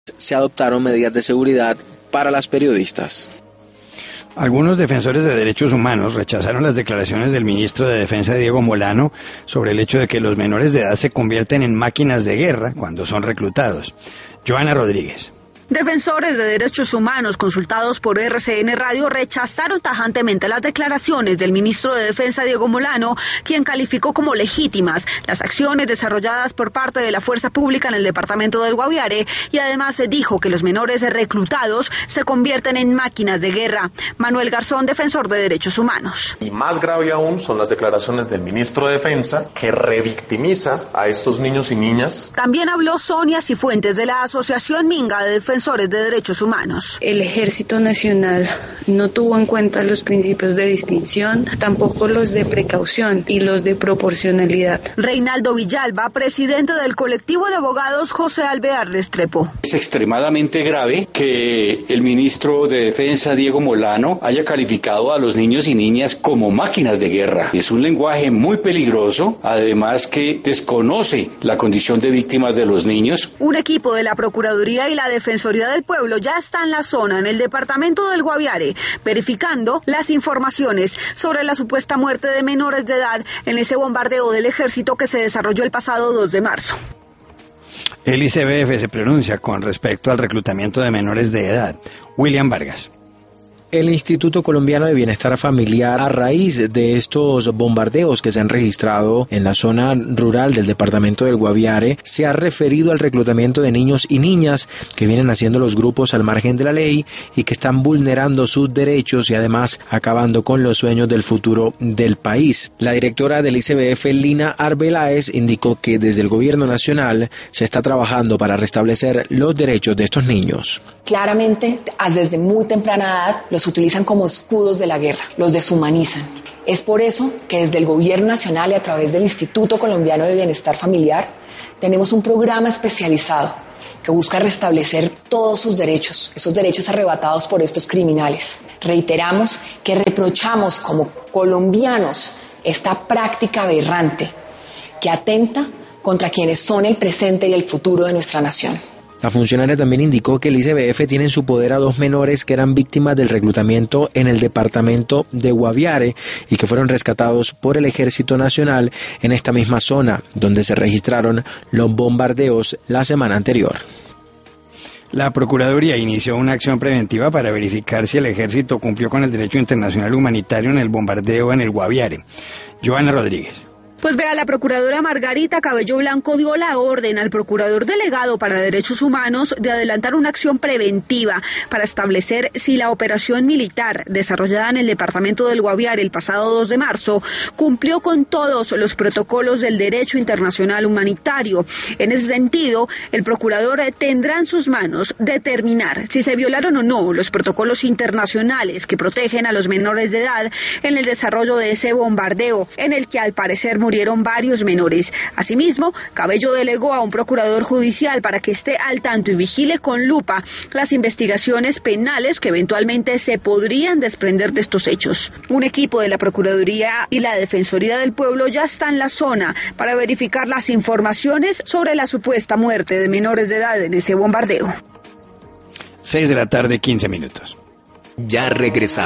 se adoptaron medidas de seguridad para las periodistas. Algunos defensores de derechos humanos rechazaron las declaraciones del ministro de Defensa Diego Molano sobre el hecho de que los menores de edad se convierten en máquinas de guerra cuando son reclutados. Joana Rodríguez. Defensores de derechos humanos consultados por RCN Radio rechazaron tajantemente las declaraciones del ministro de Defensa Diego Molano, quien calificó como legítimas las acciones desarrolladas por parte de la fuerza pública en el departamento del Guaviare y además dijo que los menores reclutados se convierten en máquinas de guerra. Manuel Garzón, defensor de derechos humanos. Y más grave aún son las declaraciones del ministro de Defensa, que revictimiza a estos niños y niñas. También habló Sonia Cifuentes de la Asociación Minga de Defensores de Derechos Humanos. El Ejército Nacional no tuvo en cuenta los principios de distinción, tampoco los de precaución y los de proporcionalidad. Reinaldo Villalba, presidente del colectivo de abogados José Alvear Restrepo. Es extremadamente grave que el ministro de Defensa, Diego Molano, haya calificado a los niños y niñas como máquinas de guerra. Es un lenguaje muy peligroso, además que desconoce la condición de víctimas de los niños. Un equipo de la Procuraduría y la Defensoría del Pueblo ya está en la zona, en el departamento del Guaviare, verificando las informaciones sobre la supuesta muerte de menores de edad en ese bombardeo del ejército que se desarrolló el pasado 2 de marzo. El ICBF se pronuncia con respecto al reclutamiento de menores de edad. William Vargas. El Instituto Colombiano de Bienestar Familiar, a raíz de estos bombardeos que se han registrado en la zona rural del departamento del Guaviare, se ha referido al reclutamiento de niños y niñas que vienen haciendo los grupos al margen de la ley y que están vulnerando sus derechos y además acabando con los sueños del futuro del país. La directora del ICBF, Lina Arbeláez, indicó que desde el gobierno nacional se está trabajando para restablecer los derechos de estos niños. Claramente, desde muy temprana edad, los utilizan como escudos de la guerra, los deshumanizan. Es por eso que desde el Gobierno Nacional y a través del Instituto Colombiano de Bienestar Familiar tenemos un programa especializado que busca restablecer todos sus derechos, esos derechos arrebatados por estos criminales. Reiteramos que reprochamos como colombianos esta práctica aberrante que atenta contra quienes son el presente y el futuro de nuestra nación. La funcionaria también indicó que el ICBF tiene en su poder a 2 menores que eran víctimas del reclutamiento en el departamento de Guaviare y que fueron rescatados por el Ejército Nacional en esta misma zona, donde se registraron los bombardeos la semana anterior. La Procuraduría inició una acción preventiva para verificar si el Ejército cumplió con el derecho internacional humanitario en el bombardeo en el Guaviare. Joana Rodríguez. Pues vea, la procuradora Margarita Cabello Blanco dio la orden al procurador delegado para derechos humanos de adelantar una acción preventiva para establecer si la operación militar desarrollada en el departamento del Guaviare el pasado 2 de marzo cumplió con todos los protocolos del derecho internacional humanitario. En ese sentido, el procurador tendrá en sus manos determinar si se violaron o no los protocolos internacionales que protegen a los menores de edad en el desarrollo de ese bombardeo, en el que al parecer murieron varios menores. Asimismo, Cabello delegó a un procurador judicial para que esté al tanto y vigile con lupa las investigaciones penales que eventualmente se podrían desprender de estos hechos. Un equipo de la Procuraduría y la Defensoría del Pueblo ya está en la zona para verificar las informaciones sobre la supuesta muerte de menores de edad en ese bombardeo. 6 de la tarde, 15 minutos. Ya regresamos.